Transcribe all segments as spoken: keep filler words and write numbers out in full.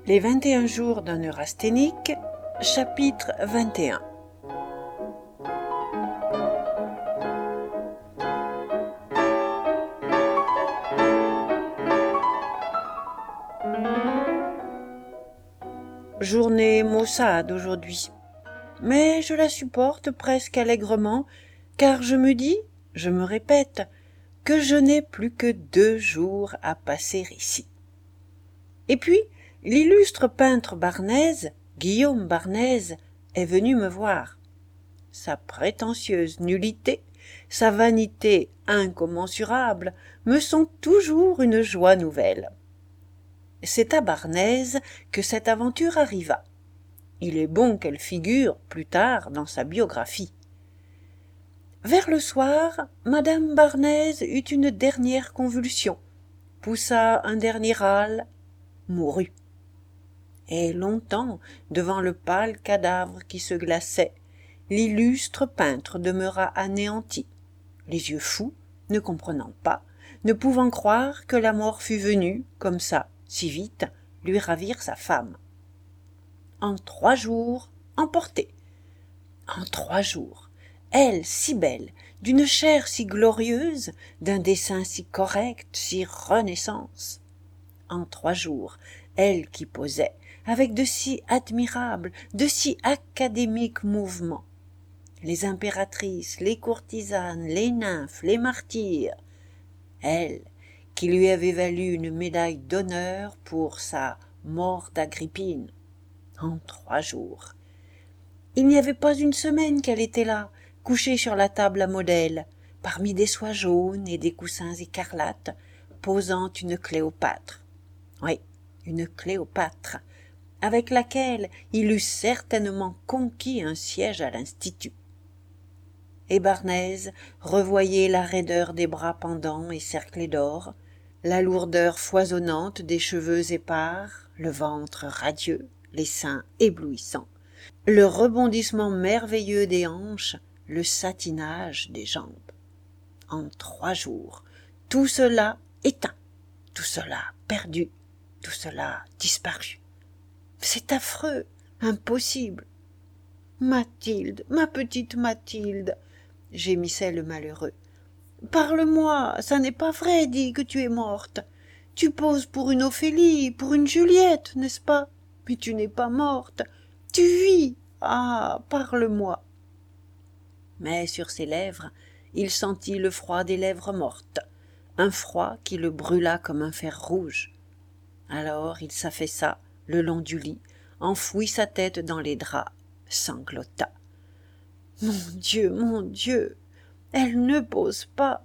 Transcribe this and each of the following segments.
Les vingt et un jours d'un neurasthénique, chapitre vingt et un. Journée maussade aujourd'hui, mais je la supporte presque allègrement, car je me dis, je me répète, que je n'ai plus que deux jours à passer ici. Et puis, l'illustre peintre Barnèse, Guillaume Barnèse, est venu me voir. Sa prétentieuse nullité, sa vanité incommensurable me sont toujours une joie nouvelle. C'est à Barnèse que cette aventure arriva. Il est bon qu'elle figure plus tard dans sa biographie. Vers le soir, madame Barnèse eut une dernière convulsion, poussa un dernier râle, mourut. Et longtemps, devant le pâle cadavre qui se glaçait, l'illustre peintre demeura anéanti, les yeux fous, ne comprenant pas, ne pouvant croire que la mort fût venue, comme ça, si vite, lui ravir sa femme. En trois jours, emportée. En trois jours, elle si belle, d'une chair si glorieuse, d'un dessin si correct, si renaissance. En trois jours, elle qui posait, avec de si admirables, de si académiques mouvements. Les impératrices, les courtisanes, les nymphes, les martyrs. Elle, qui lui avait valu une médaille d'honneur pour sa mort d'Agrippine. En trois jours. Il n'y avait pas une semaine qu'elle était là, couchée sur la table à modèle, parmi des soies jaunes et des coussins écarlates, posant une Cléopâtre. Oui, une Cléopâtre, avec laquelle il eût certainement conquis un siège à l'Institut. Et Barnèse revoyait la raideur des bras pendants et cerclés d'or, la lourdeur foisonnante des cheveux épars, le ventre radieux, les seins éblouissants, le rebondissement merveilleux des hanches, le satinage des jambes. En trois jours, tout cela éteint, tout cela perdu, tout cela disparu. C'est affreux, impossible. Mathilde, ma petite Mathilde, gémissait le malheureux. Parle-moi, ça n'est pas vrai, dis que tu es morte. Tu poses pour une Ophélie, pour une Juliette, n'est-ce pas? Mais tu n'es pas morte. Tu vis. Ah, parle-moi. Mais sur ses lèvres, il sentit le froid des lèvres mortes, un froid qui le brûla comme un fer rouge. Alors il s'affaissa le long du lit, enfouit sa tête dans les draps, sanglota. Mon Dieu, mon Dieu, elle ne pose pas.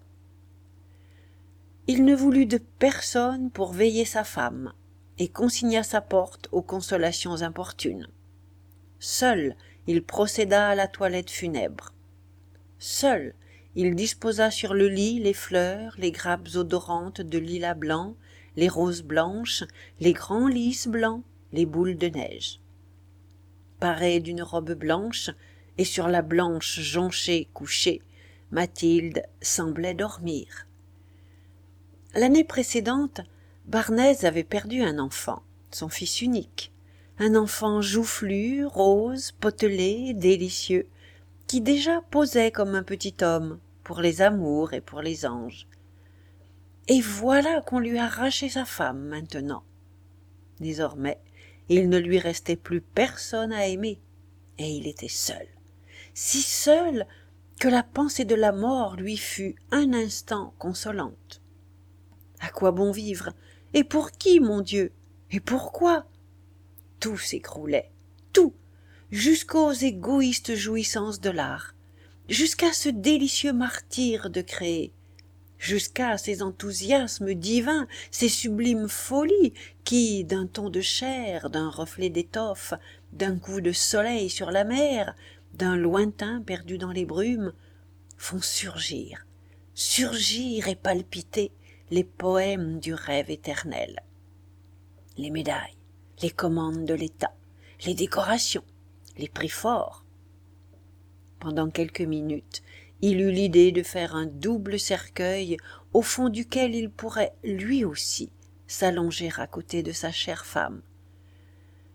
Il ne voulut de personne pour veiller sa femme, et consigna sa porte aux consolations importunes. Seul, il procéda à la toilette funèbre. Seul, il disposa sur le lit les fleurs, les grappes odorantes de lilas blanc, les roses blanches, les grands lys blancs, les boules de neige. Parée d'une robe blanche, et sur la blanche jonchée couchée, Mathilde semblait dormir. L'année précédente, Barnèse avait perdu un enfant, son fils unique, un enfant joufflu, rose, potelé, délicieux, qui déjà posait comme un petit homme pour les amours et pour les anges. Et voilà qu'on lui arrachait sa femme maintenant. Désormais, il ne lui restait plus personne à aimer, et il était seul, si seul que la pensée de la mort lui fut un instant consolante. À quoi bon vivre? Et pour qui, mon Dieu? Et pourquoi? Tout s'écroulait, tout, jusqu'aux égoïstes jouissances de l'art, jusqu'à ce délicieux martyre de créer, jusqu'à ces enthousiasmes divins, ces sublimes folies qui, d'un ton de chair, d'un reflet d'étoffe, d'un coup de soleil sur la mer, d'un lointain perdu dans les brumes, font surgir, surgir et palpiter les poèmes du rêve éternel. Les médailles, les commandes de l'État, les décorations, les prix forts. Pendant quelques minutes, il eut l'idée de faire un double cercueil au fond duquel il pourrait, lui aussi, s'allonger à côté de sa chère femme.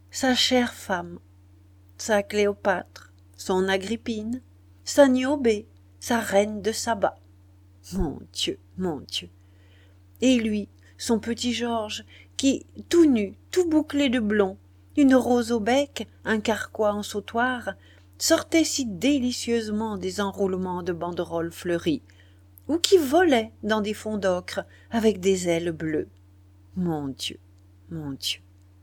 sa chère femme, sa Cléopâtre, son Agrippine, sa Niobé, sa reine de Saba. Mon Dieu, mon Dieu. Et lui, son petit Georges, qui, tout nu, tout bouclé de blond, une rose au bec, un carquois en sautoir, sortait si délicieusement des enroulements de banderoles fleuries, ou qui volait dans des fonds d'ocre avec des ailes bleues. Mon Dieu, mon Dieu.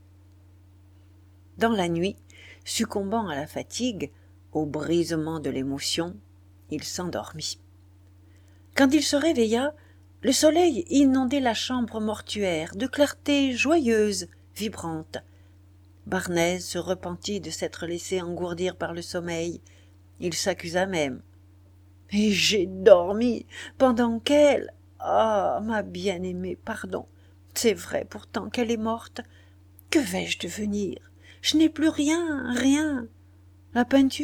Dans la nuit, succombant à la fatigue, au brisement de l'émotion, il s'endormit. Quand il se réveilla, le soleil inondait la chambre mortuaire de clarté joyeuse, vibrante. Barnèse se repentit de s'être laissé engourdir par le sommeil. Il s'accusa même. « Et j'ai dormi pendant qu'elle... Ah, ma bien-aimée, pardon. C'est vrai pourtant qu'elle est morte. Que vais-je devenir? Je n'ai plus rien, rien. La peinture ?»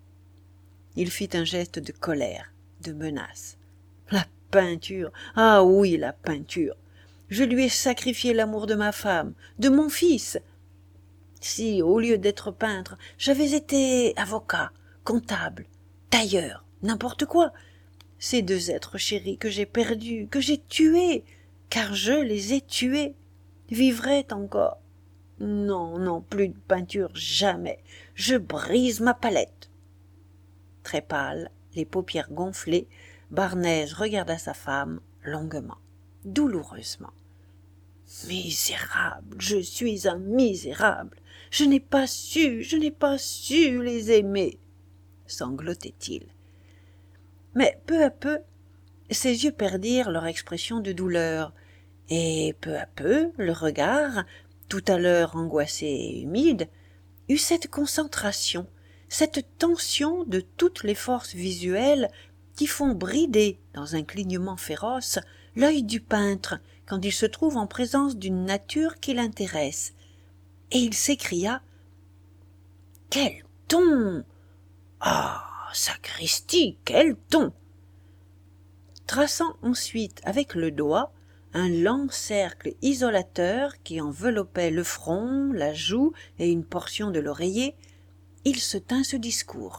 Il fit un geste de colère, de menace. La peinture, ah oui, la peinture. Je lui ai sacrifié l'amour de ma femme, de mon fils. Si, au lieu d'être peintre, j'avais été avocat, comptable, tailleur, n'importe quoi, ces deux êtres chéris que j'ai perdus, que j'ai tués, car je les ai tués, vivraient encore. Non, non, plus de peinture, jamais. Je brise ma palette. Très pâle, les paupières gonflées, Barnèse regarda sa femme longuement, douloureusement. « Misérable, je suis un misérable, je n'ai pas su, je n'ai pas su les aimer !» sanglotait-il. Mais peu à peu, ses yeux perdirent leur expression de douleur, et peu à peu, le regard, tout à l'heure angoissé et humide, eut cette concentration, cette tension de toutes les forces visuelles qui font brider, dans un clignement féroce, l'œil du peintre quand il se trouve en présence d'une nature qui l'intéresse. Et il s'écria « Quel ton! Ah, sacristi, quel ton !» Traçant ensuite avec le doigt un lent cercle isolateur qui enveloppait le front, la joue et une portion de l'oreiller, il se tint ce discours.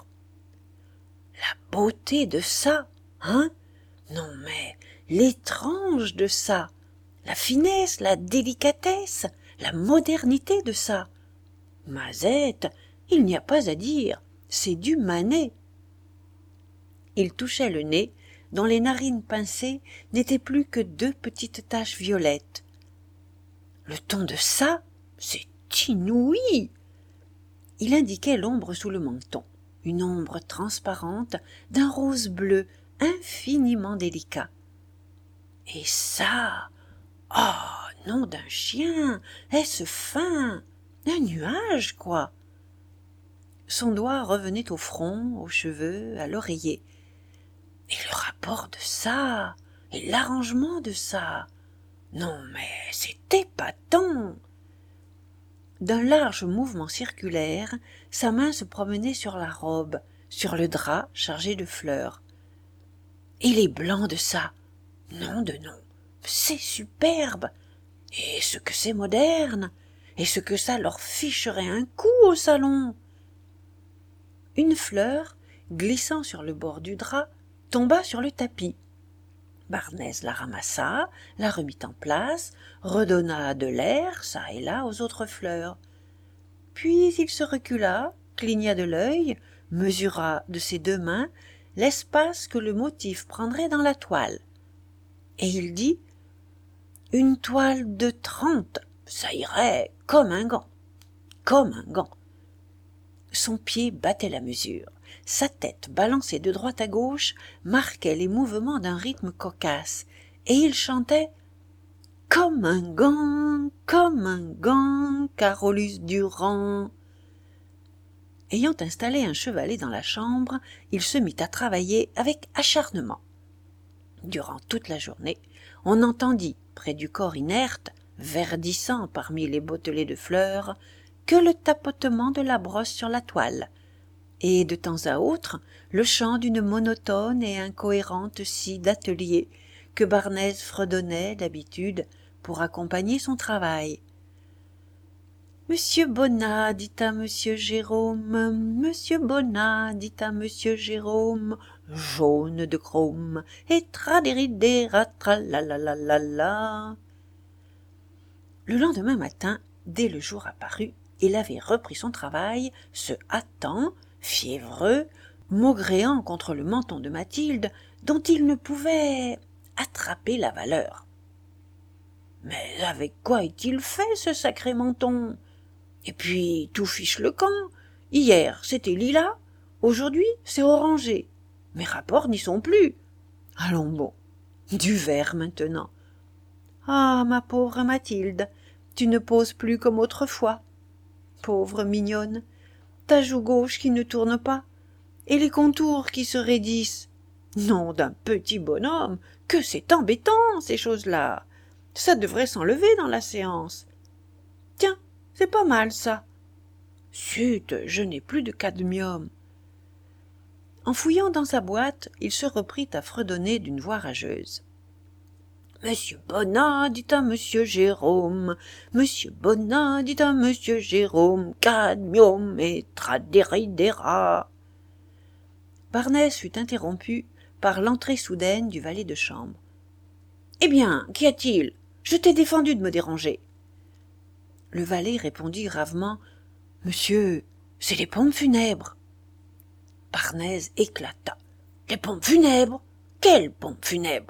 La beauté de ça, hein? Non mais l'étrange de ça, la finesse, la délicatesse, la modernité de ça. Mazette, il n'y a pas à dire, c'est du Manet. Il touchait le nez, dont les narines pincées n'étaient plus que deux petites taches violettes. Le ton de ça, c'est inouï. Il indiquait l'ombre sous le menton, une ombre transparente d'un rose bleu infiniment délicat. Et ça, oh, nom d'un chien, est-ce fin, un nuage, quoi. Son doigt revenait au front, aux cheveux, à l'oreiller. Et le rapport de ça, et l'arrangement de ça, non mais c'est épatant. D'un large mouvement circulaire, sa main se promenait sur la robe, sur le drap chargé de fleurs. Et les blancs de ça, non de non, c'est superbe. Et ce que c'est moderne, et ce que ça leur ficherait un coup au salon. Une fleur, glissant sur le bord du drap, tomba sur le tapis. Barnèse la ramassa, la remit en place, redonna de l'air, çà et là, aux autres fleurs. Puis il se recula, cligna de l'œil, mesura de ses deux mains l'espace que le motif prendrait dans la toile. Et il dit « Une toile de trente, ça irait comme un gant, comme un gant. » Son pied battait la mesure. Sa tête, balancée de droite à gauche, marquait les mouvements d'un rythme cocasse, et il chantait « Comme un gant, comme un gant, Carolus Durand ». Ayant installé un chevalet dans la chambre, il se mit à travailler avec acharnement. Durant toute la journée, on entendit, près du corps inerte, verdissant parmi les bottelets de fleurs, que le tapotement de la brosse sur la toile, et de temps à autre le chant d'une monotone et incohérente scie d'atelier que Barnèse fredonnait d'habitude pour accompagner son travail. Monsieur Bonnat dit à monsieur Jérôme, Monsieur Bonnat dit à monsieur Jérôme, jaune de chrome, et tradéridéra tralalalala. Le lendemain matin, dès le jour apparu, il avait repris son travail, se hâtant, fiévreux, maugréant contre le menton de Mathilde, dont il ne pouvait attraper la valeur. Mais avec quoi est-il fait, ce sacré menton? Et puis, tout fiche le camp. Hier, c'était lilas. Aujourd'hui, c'est orangé. Mes rapports n'y sont plus. Allons bon. Du vert maintenant. Ah, ma pauvre Mathilde, tu ne poses plus comme autrefois. Pauvre mignonne, ta joue gauche qui ne tourne pas, et les contours qui se raidissent. Nom d'un petit bonhomme, que c'est embêtant, ces choses-là. Ça devrait s'enlever dans la séance. Tiens, c'est pas mal, ça. Zut, je n'ai plus de cadmium. En fouillant dans sa boîte, il se reprit à fredonner d'une voix rageuse. Monsieur Bonnat dit à monsieur Jérôme, Monsieur Bonnat dit à monsieur Jérôme, cadmium et tradéridéra. Barnès fut interrompu par l'entrée soudaine du valet de chambre. Eh bien, qu'y a-t-il? Je t'ai défendu de me déranger. Le valet répondit gravement, Monsieur, c'est les pompes funèbres. Barnès éclata. Les pompes funèbres? Quelles pompes funèbres?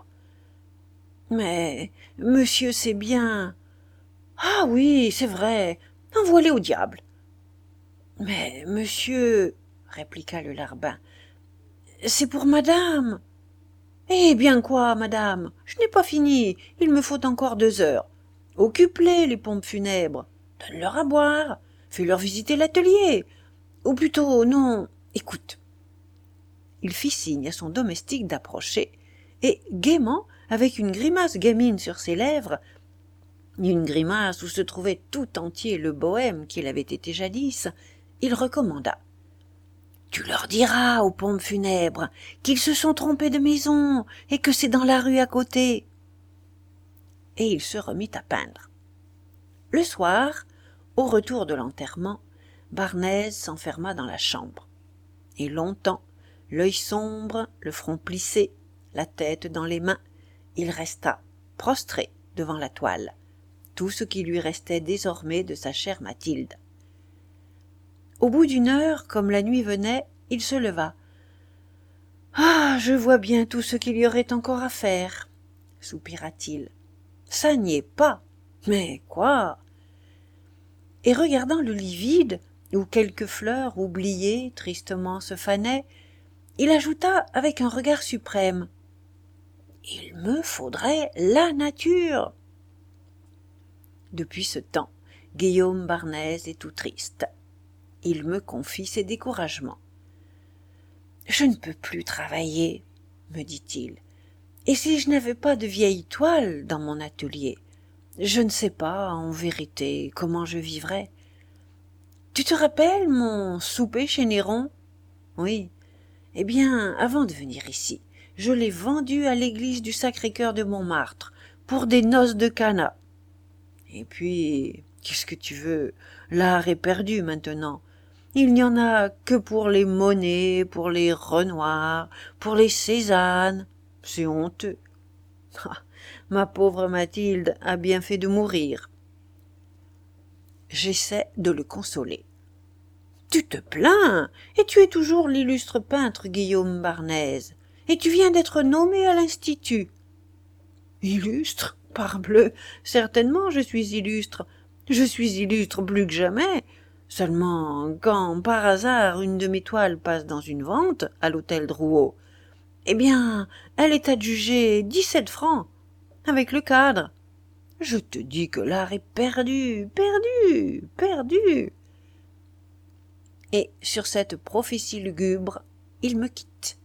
Mais monsieur sait bien. Ah oui, c'est vrai, envoie-les au diable. Mais monsieur, répliqua le larbin, c'est pour madame. Eh bien quoi, madame? Je n'ai pas fini, il me faut encore deux heures. Occupe-les, les pompes funèbres. Donne-leur à boire, fais-leur visiter l'atelier. Ou plutôt, non, écoute. Il fit signe à son domestique d'approcher, et gaiement, avec une grimace gamine sur ses lèvres, une grimace où se trouvait tout entier le bohème qu'il avait été jadis, il recommanda. Tu leur diras aux pompes funèbres qu'ils se sont trompés de maison et que c'est dans la rue à côté. Et il se remit à peindre. Le soir, au retour de l'enterrement, Barnès s'enferma dans la chambre. Et longtemps, l'œil sombre, le front plissé, la tête dans les mains, il resta prostré devant la toile, tout ce qui lui restait désormais de sa chère Mathilde. Au bout d'une heure, comme la nuit venait, il se leva. « Ah, je vois bien tout ce qu'il y aurait encore à faire, » soupira-t-il. « Ça n'y est pas, mais quoi ?» Et regardant le lit vide, où quelques fleurs oubliées tristement se fanaient, il ajouta avec un regard suprême. « Il me faudrait la nature !» Depuis ce temps, Guillaume Barnès est tout triste. Il me confie ses découragements. « Je ne peux plus travailler, » me dit-il. « Et si je n'avais pas de vieilles toiles dans mon atelier, je ne sais pas, en vérité, comment je vivrais. Tu te rappelles mon souper chez Néron? Oui. Eh bien, avant de venir ici, je l'ai vendu à l'église du Sacré-Cœur de Montmartre pour des noces de Cana. Et puis, qu'est-ce que tu veux? L'art est perdu maintenant. Il n'y en a que pour les Monet, pour les Renoir, pour les Cézanne. C'est honteux. Ah, ma pauvre Mathilde a bien fait de mourir. J'essaie de le consoler. Tu te plains, et tu es toujours l'illustre peintre Guillaume Barnès, et tu viens d'être nommé à l'Institut. Illustre? Parbleu, certainement je suis illustre. Je suis illustre plus que jamais. Seulement, quand par hasard une de mes toiles passe dans une vente à l'hôtel Drouot, eh bien, elle est adjugée dix-sept francs, avec le cadre. Je te dis que l'art est perdu, perdu, perdu. Et sur cette prophétie lugubre, il me quitte.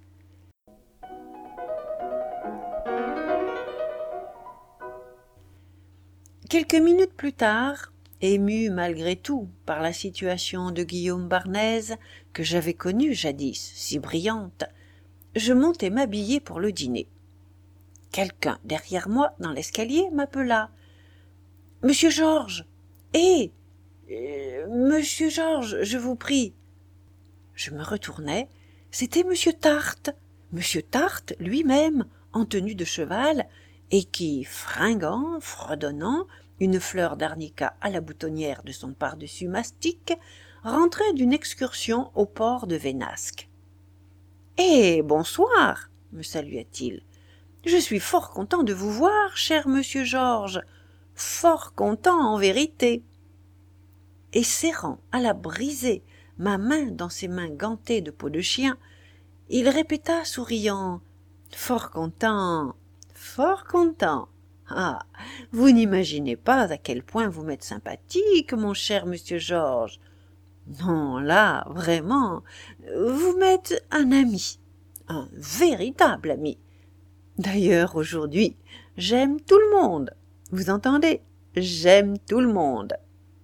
Quelques minutes plus tard, ému malgré tout par la situation de Guillaume Barnès, que j'avais connue jadis si brillante, je montai m'habiller pour le dîner. Quelqu'un derrière moi dans l'escalier m'appela. « Monsieur Georges, hé, Euh, Monsieur Georges, je vous prie. Je me retournai. C'était Monsieur Tartre. Monsieur Tartre lui-même, en tenue de cheval, et qui, fringant, fredonnant, une fleur d'arnica à la boutonnière de son pardessus mastic, rentrait d'une excursion au port de Vénasque. « Eh, bonsoir !» me salua-t-il. « Je suis fort content de vous voir, cher monsieur Georges, fort content en vérité. » Et serrant à la briser ma main dans ses mains gantées de peau de chien, il répéta souriant: « Fort content, fort content. Ah, vous n'imaginez pas à quel point vous m'êtes sympathique, mon cher monsieur Georges. Non, là, vraiment, vous m'êtes un ami, un véritable ami. D'ailleurs, aujourd'hui, j'aime tout le monde. Vous entendez? J'aime tout le monde. »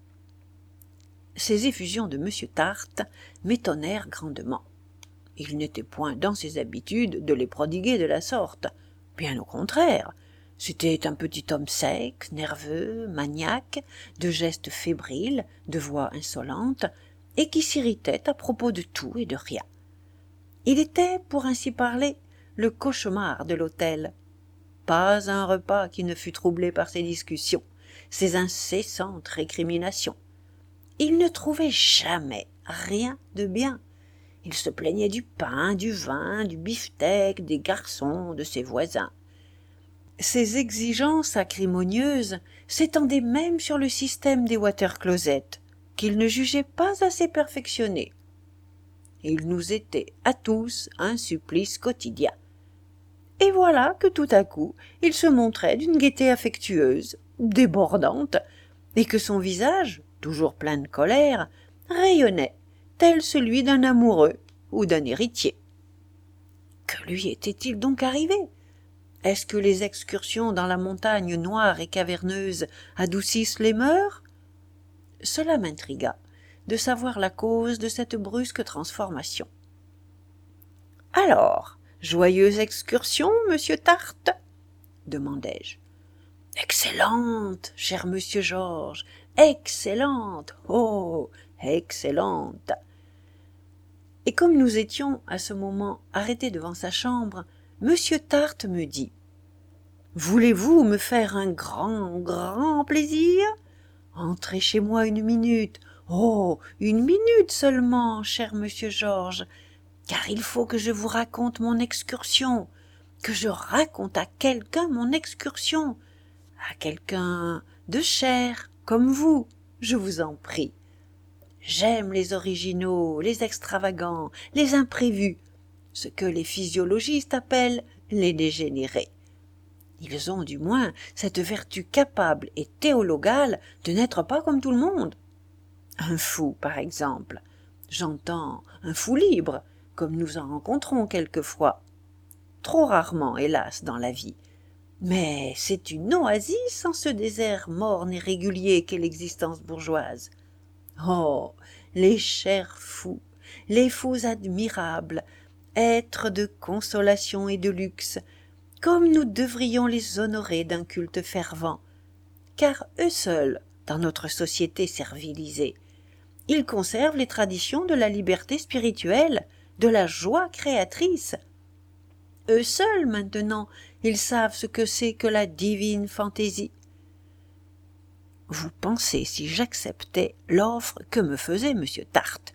Ces effusions de monsieur Tartre m'étonnèrent grandement. Il n'était point dans ses habitudes de les prodiguer de la sorte. Bien au contraire, c'était un petit homme sec, nerveux, maniaque, de gestes fébriles, de voix insolente, et qui s'irritait à propos de tout et de rien. Il était, pour ainsi parler, le cauchemar de l'hôtel. Pas un repas qui ne fût troublé par ses discussions, ses incessantes récriminations. Il ne trouvait jamais rien de bien. Il se plaignait du pain, du vin, du beefsteak, des garçons, de ses voisins. Ses exigences acrimonieuses s'étendaient même sur le système des water-closets, qu'il ne jugeait pas assez perfectionné. Il nous était à tous un supplice quotidien. Et voilà que tout à coup il se montrait d'une gaieté affectueuse, débordante, et que son visage, toujours plein de colère, rayonnait, tel celui d'un amoureux ou d'un héritier. Que lui était-il donc arrivé? Est-ce que les excursions dans la montagne noire et caverneuse adoucissent les mœurs? Cela m'intrigua de savoir la cause de cette brusque transformation. « Alors, joyeuse excursion, monsieur Tartre ?» demandai-je. « Excellente, cher monsieur Georges, excellente, oh, excellente !» Et comme nous étions à ce moment arrêtés devant sa chambre, monsieur Tartre me dit: « Voulez-vous me faire un grand, grand plaisir? Entrez chez moi une minute, oh, une minute seulement, cher monsieur Georges, car il faut que je vous raconte mon excursion, que je raconte à quelqu'un mon excursion, à quelqu'un de cher, comme vous, je vous en prie. J'aime les originaux, les extravagants, les imprévus, ce que les physiologistes appellent les dégénérés. Ils ont du moins cette vertu capable et théologale de n'être pas comme tout le monde. Un fou, par exemple, j'entends un fou libre, comme nous en rencontrons quelquefois, trop rarement, hélas, dans la vie. Mais c'est une oasis en ce désert morne et régulier qu'est l'existence bourgeoise. Oh, les chers fous, les fous admirables, êtres de consolation et de luxe, comme nous devrions les honorer d'un culte fervent, car eux seuls, dans notre société servilisée, ils conservent les traditions de la liberté spirituelle, de la joie créatrice. Eux seuls, maintenant, ils savent ce que c'est que la divine fantaisie. Vous pensez si j'acceptais l'offre que me faisait monsieur Tartre?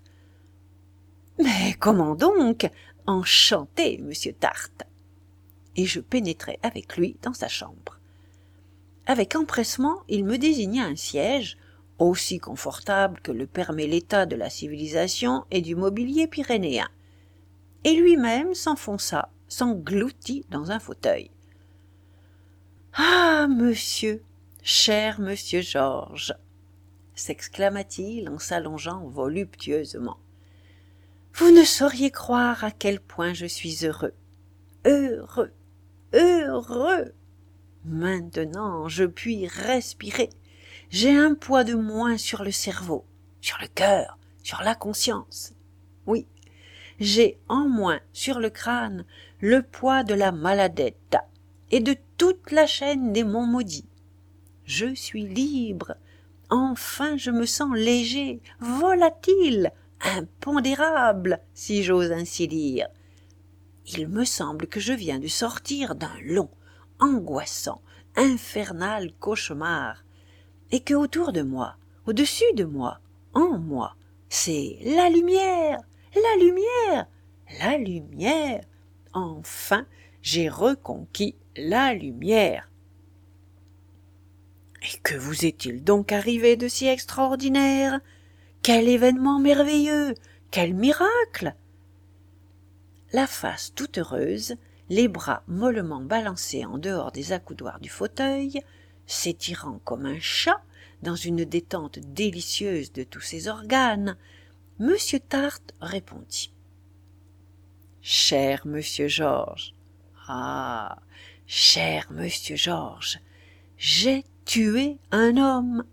Mais comment donc? Enchanté, monsieur Tartre. Et je pénétrai avec lui dans sa chambre. Avec empressement, il me désigna un siège, aussi confortable que le permet l'état de la civilisation et du mobilier pyrénéen, et lui-même s'enfonça, s'engloutit dans un fauteuil. « Ah, monsieur, cher monsieur Georges !» s'exclama-t-il en s'allongeant voluptueusement. « Vous ne sauriez croire à quel point je suis heureux, heureux, heureux. Maintenant, je puis respirer. J'ai un poids de moins sur le cerveau, sur le cœur, sur la conscience. Oui, j'ai en moins sur le crâne le poids de la maladette et de toute la chaîne des monts maudits. Je suis libre, Enfin je me sens léger, volatile, impondérable, si j'ose ainsi dire. Il me semble que je viens de sortir d'un long, angoissant, infernal cauchemar, et que autour de moi, au-dessus de moi, en moi, c'est la lumière, la lumière, la lumière. Enfin, j'ai reconquis la lumière. Et que vous est-il donc arrivé de si extraordinaire? Quel événement merveilleux! Quel miracle! La face toute heureuse, les bras mollement balancés en dehors des accoudoirs du fauteuil, s'étirant comme un chat dans une détente délicieuse de tous ses organes, Monsieur Tarte répondit. Cher Monsieur Georges, ah, cher Monsieur Georges, j'ai tué un homme.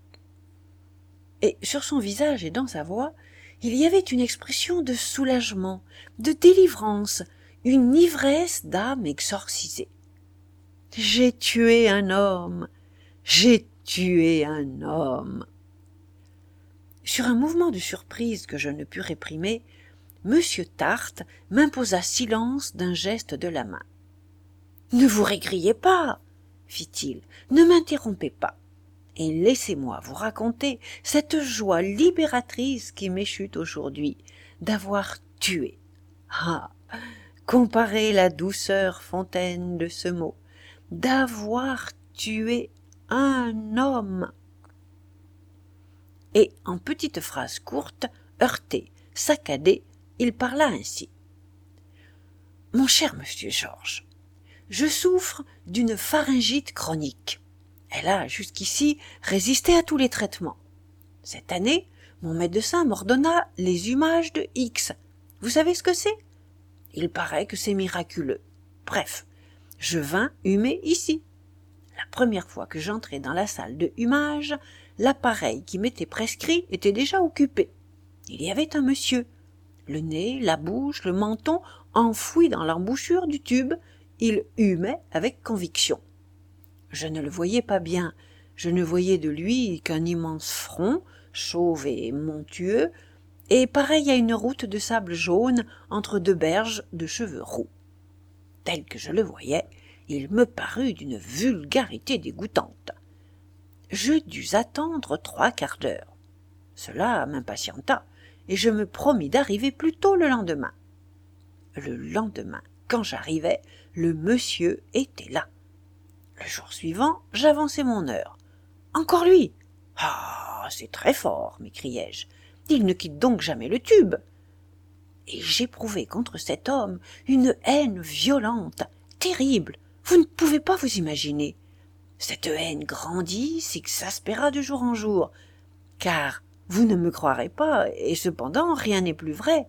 Et sur son visage et dans sa voix, il y avait une expression de soulagement, de délivrance, une ivresse d'âme exorcisée. J'ai tué un homme, j'ai tué un homme. Sur un mouvement de surprise que je ne pus réprimer, Monsieur Tarte m'imposa silence d'un geste de la main. « Ne vous récriez pas, fit-il, ne m'interrompez pas, et laissez-moi vous raconter cette joie libératrice qui m'échute aujourd'hui d'avoir tué. Ah, comparez la douceur fontaine de ce mot, d'avoir tué un homme. » Et en petites phrases courtes, heurtées, saccadées, il parla ainsi. « Mon cher monsieur Georges, je souffre d'une pharyngite chronique. Elle a jusqu'ici résisté à tous les traitements. Cette année, mon médecin m'ordonna les humages de X. Vous savez ce que c'est? Il paraît que c'est miraculeux. Bref, je vins humer ici. La première fois que j'entrai dans la salle de humage, l'appareil qui m'était prescrit était déjà occupé. Il y avait un monsieur. Le nez, la bouche, le menton enfouis dans l'embouchure du tube, il humait avec conviction. Je ne le voyais pas bien, je ne voyais de lui qu'un immense front, chauve et montueux, et pareil à une route de sable jaune entre deux berges de cheveux roux. Tel que je le voyais, il me parut d'une vulgarité dégoûtante. Je dus attendre trois quarts d'heure. Cela m'impatienta, et je me promis d'arriver plus tôt le lendemain. Le lendemain, quand j'arrivai, le monsieur était là. Le jour suivant, j'avançai mon heure. « Encore lui !»« Ah, c'est très fort !» m'écriai-je. « Il ne quitte donc jamais le tube !» Et j'éprouvai contre cet homme une haine violente, terrible. Vous ne pouvez pas vous imaginer. Cette haine grandit, s'exaspéra de jour en jour, car vous ne me croirez pas, et cependant rien n'est plus vrai.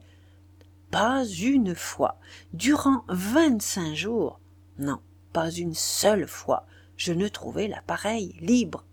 Pas une fois, durant vingt-cinq jours, non, pas une seule fois, je ne trouvai l'appareil libre.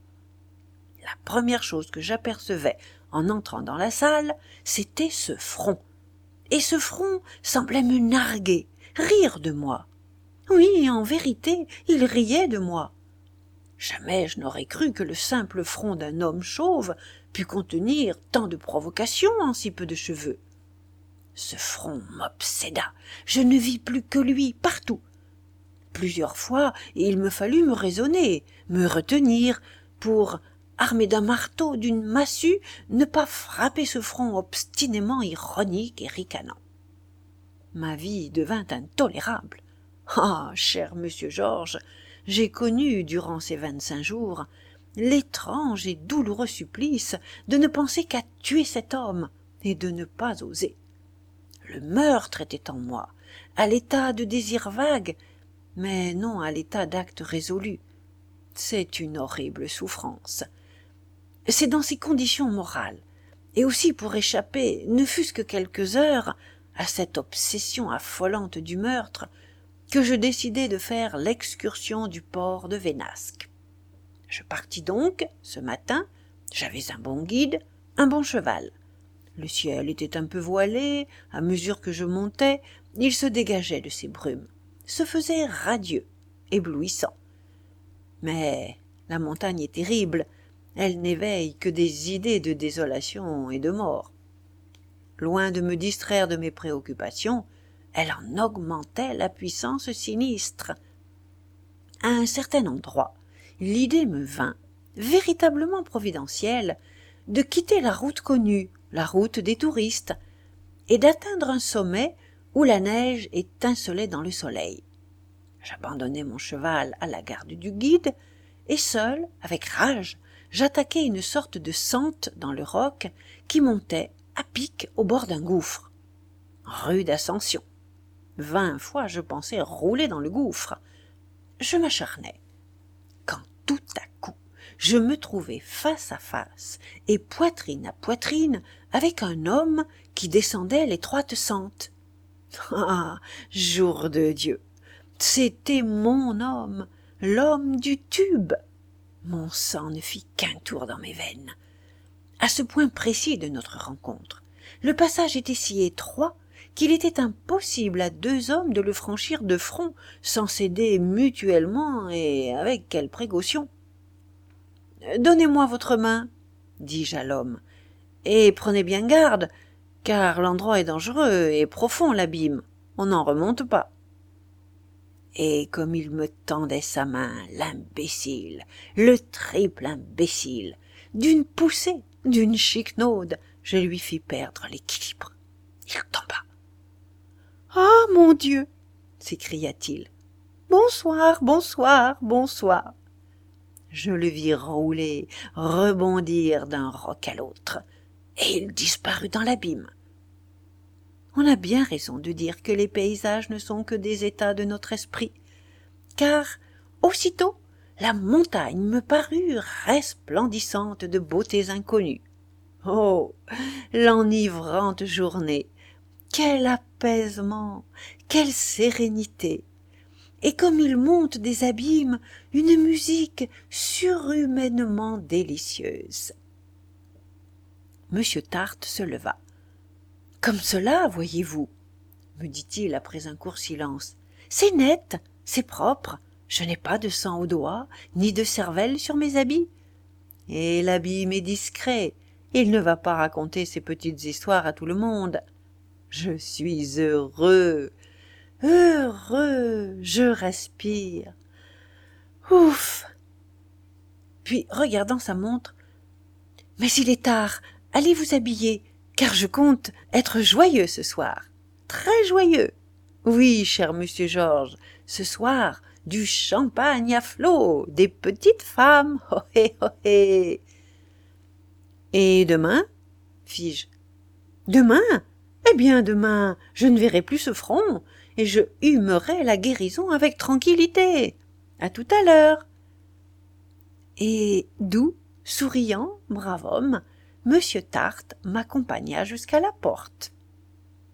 La première chose que j'apercevais en entrant dans la salle, c'était ce front. Et ce front semblait me narguer, rire de moi. Oui, en vérité, il riait de moi. Jamais je n'aurais cru que le simple front d'un homme chauve pût contenir tant de provocation en si peu de cheveux. Ce front m'obséda, je ne vis plus que lui partout. Plusieurs fois, il me fallut me raisonner, me retenir, pour, armé d'un marteau, d'une massue, ne pas frapper ce front obstinément ironique et ricanant. Ma vie devint intolérable. Ah, cher monsieur Georges, j'ai connu, durant ces vingt-cinq jours, l'étrange et douloureux supplice de ne penser qu'à tuer cet homme et de ne pas oser. Le meurtre était en moi, à l'état de désir vague, mais non à l'état d'acte résolu. C'est une horrible souffrance. C'est dans ces conditions morales, et aussi pour échapper, ne fût-ce que quelques heures, à cette obsession affolante du meurtre, que je décidai de faire l'excursion du port de Vénasque. Je partis donc, ce matin, j'avais un bon guide, un bon cheval. Le ciel était un peu voilé, à mesure que je montais, il se dégageait de ces brumes, se faisait radieux, éblouissant. Mais la montagne est terrible, elle n'éveille que des idées de désolation et de mort. Loin de me distraire de mes préoccupations, elle en augmentait la puissance sinistre. À un certain endroit, l'idée me vint, véritablement providentielle, de quitter la route connue, la route des touristes, et d'atteindre un sommet où la neige étincelait dans le soleil. J'abandonnai mon cheval à la garde du guide, et seul, avec rage, j'attaquai une sorte de sente dans le roc qui montait à pic au bord d'un gouffre. Rude ascension. Vingt fois je pensais rouler dans le gouffre. Je m'acharnais. Quand tout à coup, je me trouvai face à face et poitrine à poitrine avec un homme qui descendait l'étroite sente. Ah, jour de Dieu! C'était mon homme, l'homme du tube. Mon sang ne fit qu'un tour dans mes veines. À ce point précis de notre rencontre, le passage était si étroit qu'il était impossible à deux hommes de le franchir de front sans s'aider mutuellement et avec quelle précaution. « Donnez-moi votre main, » dis-je à l'homme, « et prenez bien garde, car l'endroit est dangereux et profond, l'abîme, on n'en remonte pas. » Et comme il me tendait sa main, l'imbécile, le triple imbécile, d'une poussée, d'une chiquenaude, je lui fis perdre l'équilibre. Il tomba. « Ah, mon Dieu !» s'écria-t-il. « Bonsoir, bonsoir, bonsoir !» Je le vis rouler, rebondir d'un roc à l'autre, et il disparut dans l'abîme. On a bien raison de dire que les paysages ne sont que des états de notre esprit, car aussitôt la montagne me parut resplendissante de beautés inconnues. Oh, l'enivrante journée! Quel apaisement! Quelle sérénité! Et comme il monte des abîmes, une musique surhumainement délicieuse. Monsieur Tarte se leva. « Comme cela, voyez-vous, » me dit-il après un court silence. « C'est net, c'est propre, je n'ai pas de sang aux doigts, ni de cervelle sur mes habits. Et l'abîme est discret, il ne va pas raconter ces petites histoires à tout le monde. Je suis heureux, heureux, je respire. Ouf !» Puis, regardant sa montre, « Mais il est tard, allez vous habiller, car je compte être joyeux ce soir, très joyeux. Oui, cher monsieur Georges, ce soir, du champagne à flots, des petites femmes, ohé, ohé. »« Et demain ?» fis-je. « Demain ? Eh bien, demain, je ne verrai plus ce front, et je humerai la guérison avec tranquillité. À tout à l'heure. » Et doux, souriant, brave homme, Monsieur Tarte m'accompagna jusqu'à la porte.